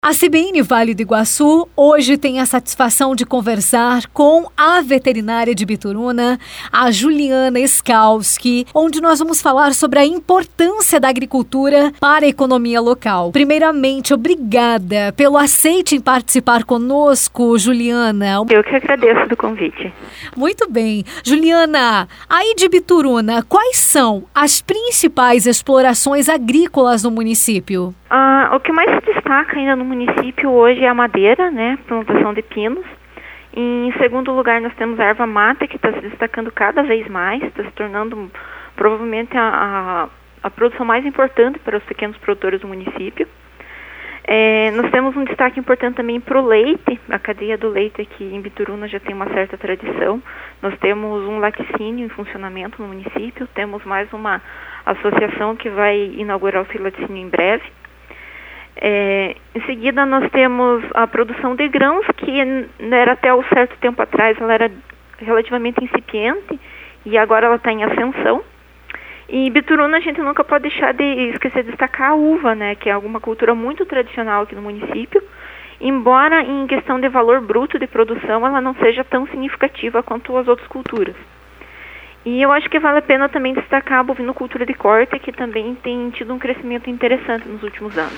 A CBN Vale do Iguaçu hoje tem a satisfação de conversar com a veterinária de Bituruna, a Juliana Skalski, onde nós vamos falar sobre a importância da agricultura para a economia local. Primeiramente, obrigada pelo aceite em participar conosco, Juliana. Eu que agradeço do convite. Muito bem. Juliana, aí de Bituruna, quais são as principais explorações agrícolas no município? O que mais se destaca ainda no município hoje é a madeira, né, plantação de pinos. Em segundo lugar, nós temos a erva mate, que está se destacando cada vez mais, está se tornando provavelmente a produção mais importante para os pequenos produtores do município. Nós temos um destaque importante também para o leite, a cadeia do leite aqui em Bituruna já tem uma certa tradição. Nós temos um laticínio em funcionamento no município, temos mais uma associação que vai inaugurar o seu laticínio em breve. Em seguida, nós temos a produção de grãos, que era até um certo tempo atrás, ela era relativamente incipiente e agora ela está em ascensão. E em Bituruna a gente nunca pode deixar de esquecer de destacar a uva, né, que é uma cultura muito tradicional aqui no município, embora em questão de valor bruto de produção ela não seja tão significativa quanto as outras culturas. E eu acho que vale a pena também destacar a bovinocultura de corte, que também tem tido um crescimento interessante nos últimos anos.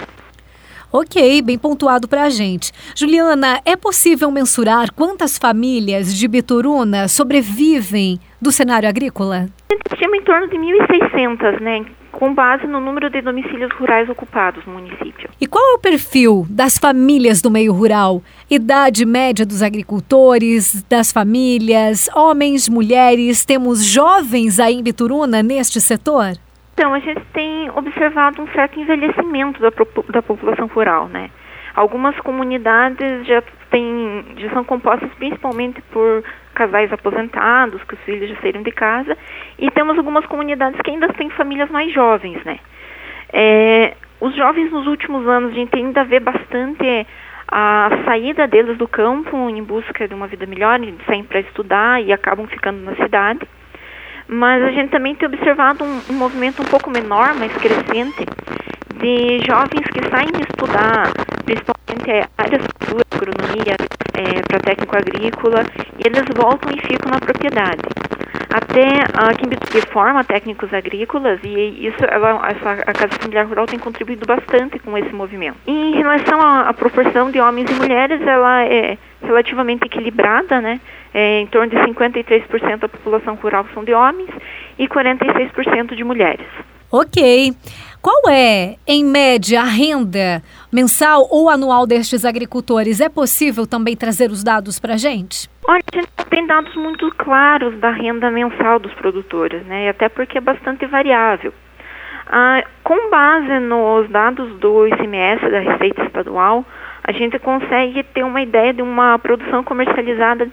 Ok, bem pontuado para a gente. Juliana, é possível mensurar quantas famílias de Bituruna sobrevivem do cenário agrícola? A gente estima em torno de 1.600, né, com base no número de domicílios rurais ocupados no município. E qual é o perfil das famílias do meio rural? Idade média dos agricultores, das famílias, homens, mulheres? Temos jovens aí em Bituruna neste setor? Então, a gente tem observado um certo envelhecimento da população rural, né? Algumas comunidades já são compostas principalmente por casais aposentados, que os filhos já saíram de casa, e temos algumas comunidades que ainda têm famílias mais jovens, né? Os jovens nos últimos anos, a gente ainda vê bastante a saída deles do campo em busca de uma vida melhor, eles saem para estudar e acabam ficando na cidade. Mas a gente também tem observado um movimento um pouco menor, mas crescente, de jovens que saem de estudar, principalmente áreas de cultura, agronomia, para técnico agrícola, e eles voltam e ficam na propriedade. Até aqui em Bituruna forma técnicos agrícolas, e isso a Casa Familiar Rural tem contribuído bastante com esse movimento. E em relação à proporção de homens e mulheres, ela é relativamente equilibrada, né? Em torno de 53% da população rural são de homens e 46% de mulheres. Ok. Qual é, em média, a renda mensal ou anual destes agricultores? É possível também trazer os dados para a gente? Olha, a gente tem dados muito claros da renda mensal dos produtores, né? E até porque é bastante variável. Com base nos dados do ICMS, da Receita Estadual, a gente consegue ter uma ideia de uma produção comercializada,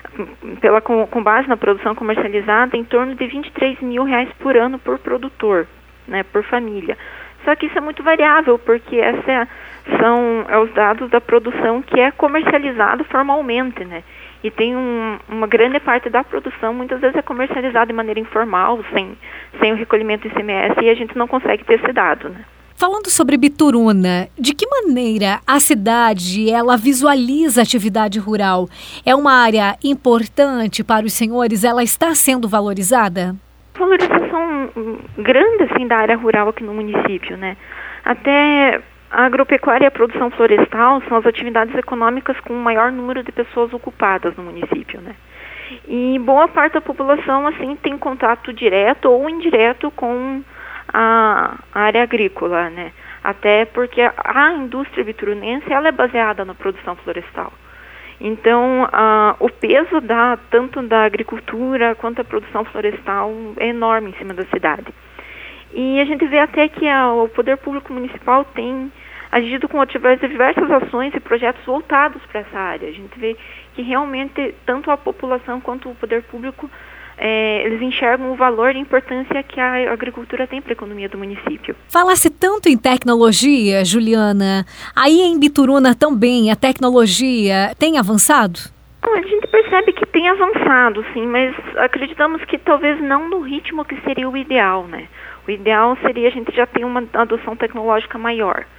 com base na produção comercializada, em torno de R$23 mil por ano por produtor, né, por família. Só que isso é muito variável, porque são os dados da produção que é comercializado formalmente, né? E tem uma grande parte da produção, muitas vezes é comercializada de maneira informal, sem o recolhimento do ICMS, e a gente não consegue ter esse dado, né? Falando sobre Bituruna, de que maneira a cidade ela visualiza a atividade rural? É uma área importante para os senhores? Ela está sendo valorizada? Valorização grande assim, da área rural aqui no município, né? Até a agropecuária e a produção florestal são as atividades econômicas com o maior número de pessoas ocupadas no município, né? E boa parte da população assim tem contato direto ou indireto com a área agrícola, né? Até porque a indústria biturunense ela é baseada na produção florestal. Então, o peso tanto da agricultura quanto da produção florestal é enorme em cima da cidade. E a gente vê até que o poder público municipal tem agido através de diversas ações e projetos voltados para essa área. A gente vê que realmente tanto a população quanto o poder público eles enxergam o valor e a importância que a agricultura tem para a economia do município. Falasse tanto em tecnologia, Juliana, aí em Bituruna também a tecnologia tem avançado? A gente percebe que tem avançado, sim, mas acreditamos que talvez não no ritmo que seria o ideal, né? O ideal seria a gente já ter uma adoção tecnológica maior.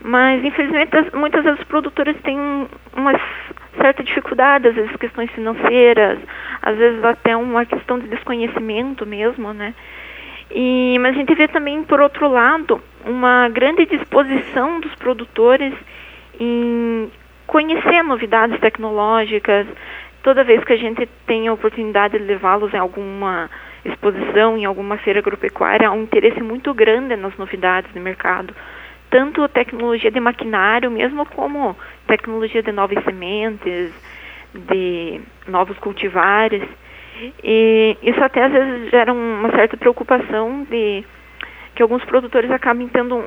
Mas, infelizmente, muitas vezes os produtores têm uma certa dificuldade, às vezes questões financeiras, às vezes até uma questão de desconhecimento mesmo, né? Mas a gente vê também, por outro lado, uma grande disposição dos produtores em conhecer novidades tecnológicas. Toda vez que a gente tem a oportunidade de levá-los em alguma exposição, em alguma feira agropecuária, há um interesse muito grande nas novidades do mercado. Tanto tecnologia de maquinário, mesmo como tecnologia de novas sementes, de novos cultivares. E isso até às vezes gera uma certa preocupação de que alguns produtores acabem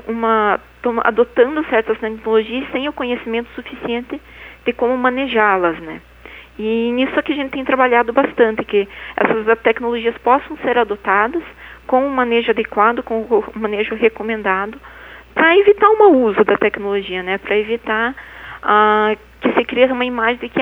adotando certas tecnologias sem o conhecimento suficiente de como manejá-las, né? E nisso aqui a gente tem trabalhado bastante, que essas tecnologias possam ser adotadas com um manejo adequado, com o manejo recomendado, para evitar o mau uso da tecnologia, né? Para evitar que se crie uma imagem de que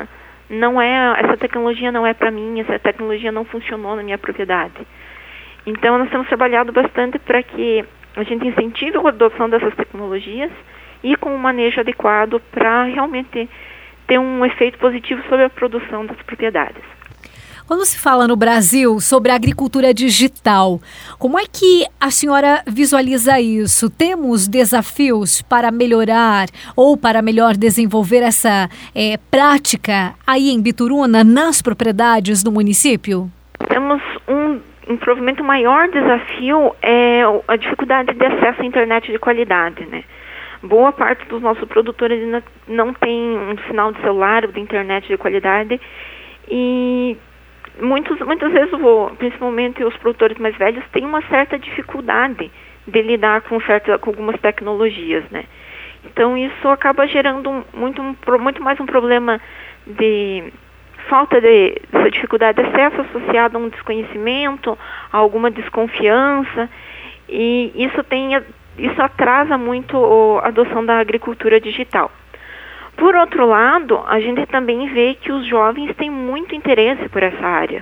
essa tecnologia não é para mim, essa tecnologia não funcionou na minha propriedade. Então, nós temos trabalhado bastante para que a gente incentive a adoção dessas tecnologias e com um manejo adequado para realmente ter um efeito positivo sobre a produção das propriedades. Quando se fala no Brasil sobre a agricultura digital, como é que a senhora visualiza isso? Temos desafios para melhorar ou para melhor desenvolver essa prática aí em Bituruna, nas propriedades do município? Temos um provavelmente o maior desafio é a dificuldade de acesso à internet de qualidade, né? Boa parte dos nossos produtores ainda não tem um sinal de celular ou de internet de qualidade e muitas vezes, principalmente os produtores mais velhos, têm uma certa dificuldade de lidar com algumas tecnologias, né? Então isso acaba gerando muito mais um problema de falta dessa dificuldade de acesso associada a um desconhecimento, a alguma desconfiança, e isso atrasa muito a adoção da agricultura digital. Por outro lado, a gente também vê que os jovens têm muito interesse por essa área.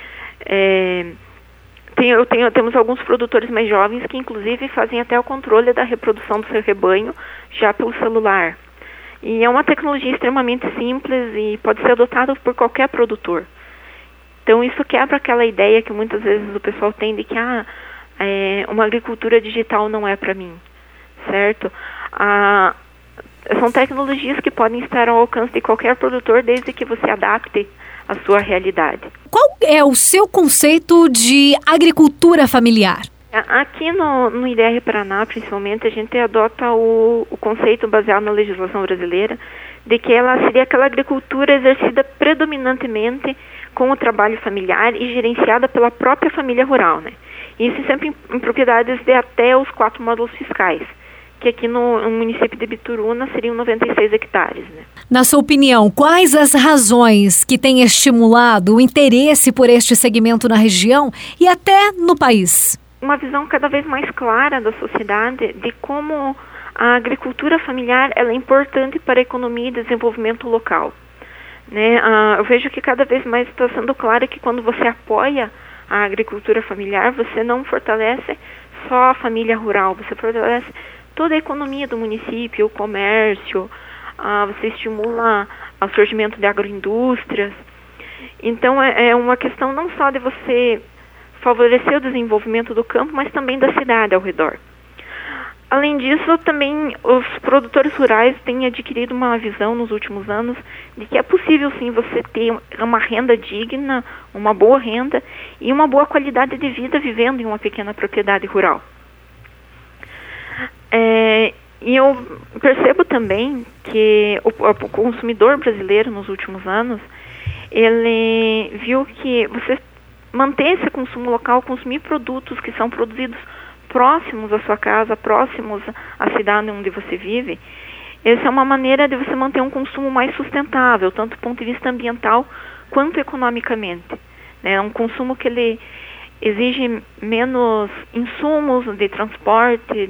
Temos alguns produtores mais jovens que inclusive fazem até o controle da reprodução do seu rebanho já pelo celular. E é uma tecnologia extremamente simples e pode ser adotada por qualquer produtor. Então isso quebra aquela ideia que muitas vezes o pessoal tem de que uma agricultura digital não é para mim, certo? São tecnologias que podem estar ao alcance de qualquer produtor desde que você adapte a sua realidade. Qual é o seu conceito de agricultura familiar? Aqui no IDR Paraná, principalmente, a gente adota o conceito baseado na legislação brasileira de que ela seria aquela agricultura exercida predominantemente com o trabalho familiar e gerenciada pela própria família rural, né? Isso sempre em propriedades de até os 4 módulos fiscais, que aqui no município de Bituruna seriam 96 hectares, né? Na sua opinião, quais as razões que têm estimulado o interesse por este segmento na região e até no país? Uma visão cada vez mais clara da sociedade de como a agricultura familiar ela é importante para a economia e desenvolvimento local, né? Eu vejo que cada vez mais está sendo claro que quando você apoia a agricultura familiar, você não fortalece só a família rural, você fortalece toda a economia do município, o comércio, você estimula o surgimento de agroindústrias. Então é uma questão não só de você favorecer o desenvolvimento do campo, mas também da cidade ao redor. Além disso, também os produtores rurais têm adquirido uma visão nos últimos anos de que é possível sim você ter uma renda digna, uma boa renda e uma boa qualidade de vida vivendo em uma pequena propriedade rural. E eu percebo também que o consumidor brasileiro nos últimos anos, ele viu que você manter esse consumo local, consumir produtos que são produzidos próximos à sua casa, próximos à cidade onde você vive, essa é uma maneira de você manter um consumo mais sustentável, tanto do ponto de vista ambiental quanto economicamente, né? É um consumo que ele exige menos insumos de transporte,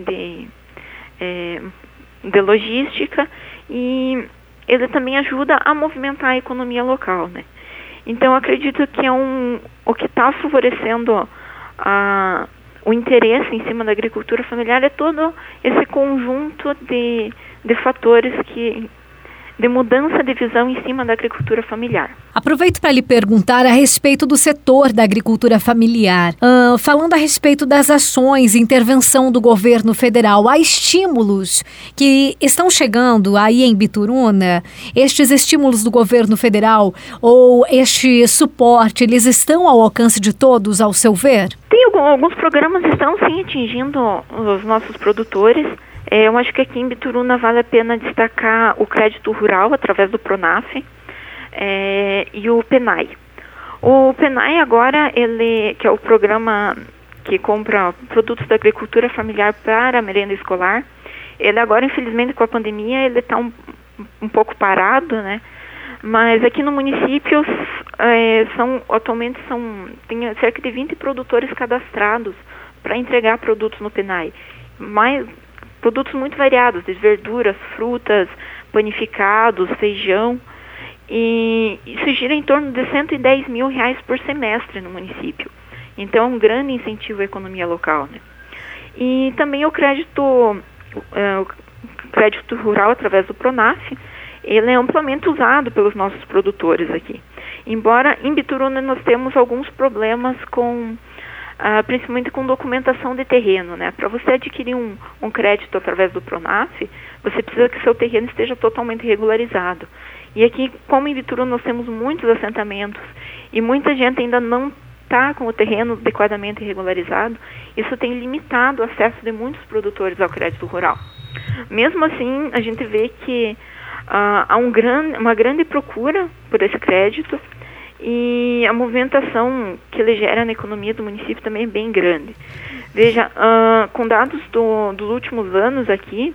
de logística, e ele também ajuda a movimentar a economia local, né? Então, eu acredito que o que está favorecendo o interesse em cima da agricultura familiar é todo esse conjunto de fatores de mudança de visão em cima da agricultura familiar. Aproveito para lhe perguntar a respeito do setor da agricultura familiar. Falando a respeito das ações e intervenção do governo federal, há estímulos que estão chegando aí em Bituruna? Estes estímulos do governo federal ou este suporte, eles estão ao alcance de todos, ao seu ver? Tem alguns programas que estão sim atingindo os nossos produtores. Eu acho que aqui em Bituruna vale a pena destacar o crédito rural através do Pronaf e o PENAI. O PENAI agora, que é o programa que compra produtos da agricultura familiar para a merenda escolar, ele agora, infelizmente, com a pandemia, ele está um pouco parado, né? Mas aqui no município, atualmente tem cerca de 20 produtores cadastrados para entregar produtos no PENAI. Produtos muito variados, de verduras, frutas, panificados, feijão. E isso gira em torno de R$110 mil por semestre no município. Então é um grande incentivo à economia local, né? E também o crédito rural através do Pronaf, ele é amplamente usado pelos nossos produtores aqui. Embora em Bituruna nós temos alguns problemas principalmente com documentação de terreno, né? Para você adquirir um crédito através do Pronaf, você precisa que seu terreno esteja totalmente regularizado. E aqui, como em Bituruna nós temos muitos assentamentos e muita gente ainda não está com o terreno adequadamente regularizado, isso tem limitado o acesso de muitos produtores ao crédito rural. Mesmo assim, a gente vê que há uma grande procura por esse crédito, e a movimentação que ele gera na economia do município também é bem grande. Veja, com dados dos últimos anos aqui,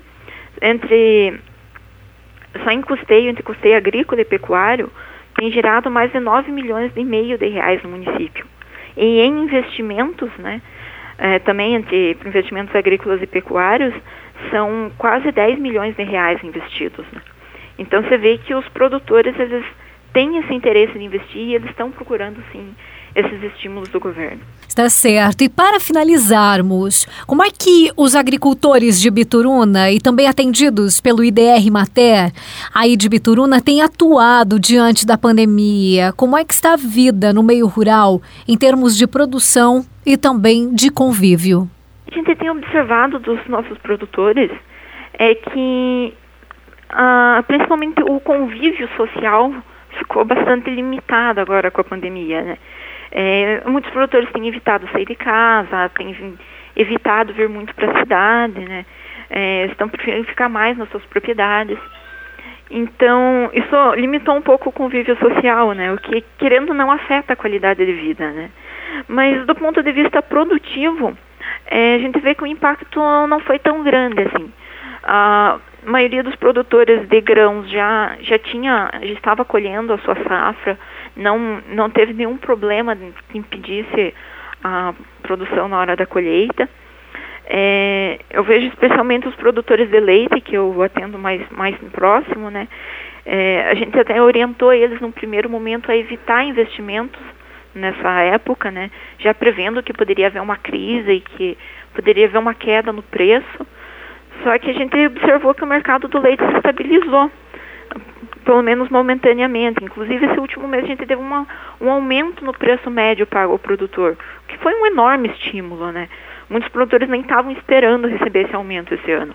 só em custeio, entre custeio agrícola e pecuário, tem gerado mais de 9,5 milhões de reais no município. E em investimentos, né, também entre investimentos agrícolas e pecuários, são quase 10 milhões de reais investidos, né? Então você vê que os produtores, eles têm esse interesse de investir e eles estão procurando, sim, esses estímulos do governo. Está certo. E para finalizarmos, como é que os agricultores de Bituruna e também atendidos pelo IDR Mater aí de Bituruna têm atuado diante da pandemia? Como é que está a vida no meio rural em termos de produção e também de convívio? A gente tem observado dos nossos produtores que principalmente o convívio social ficou bastante limitado agora com a pandemia, né? Muitos produtores têm evitado sair de casa, têm evitado vir muito para a cidade, né? Estão preferindo ficar mais nas suas propriedades. Então, isso limitou um pouco o convívio social, né? O que, querendo ou não, afeta a qualidade de vida, né? Mas, do ponto de vista produtivo, a gente vê que o impacto não foi tão grande, assim. A maioria dos produtores de grãos já estava colhendo a sua safra, não teve nenhum problema que impedisse a produção na hora da colheita. Eu vejo especialmente os produtores de leite, que eu atendo mais próximo, né? A gente até orientou eles num primeiro momento a evitar investimentos nessa época, né? Já prevendo que poderia haver uma crise e que poderia haver uma queda no preço. Só que a gente observou que o mercado do leite se estabilizou, pelo menos momentaneamente. Inclusive, esse último mês a gente teve um aumento no preço médio pago ao produtor, o que foi um enorme estímulo, né? Muitos produtores nem estavam esperando receber esse aumento esse ano.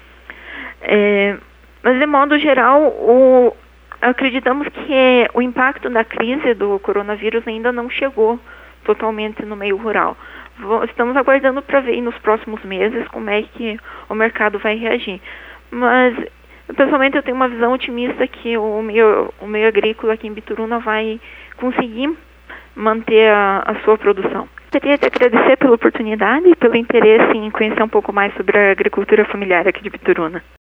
Mas, de modo geral, acreditamos que o impacto da crise do coronavírus ainda não chegou totalmente no meio rural. Estamos aguardando para ver nos próximos meses como é que o mercado vai reagir. Mas, pessoalmente, eu tenho uma visão otimista que o meio agrícola aqui em Bituruna vai conseguir manter a sua produção. Queria te agradecer pela oportunidade e pelo interesse em conhecer um pouco mais sobre a agricultura familiar aqui de Bituruna.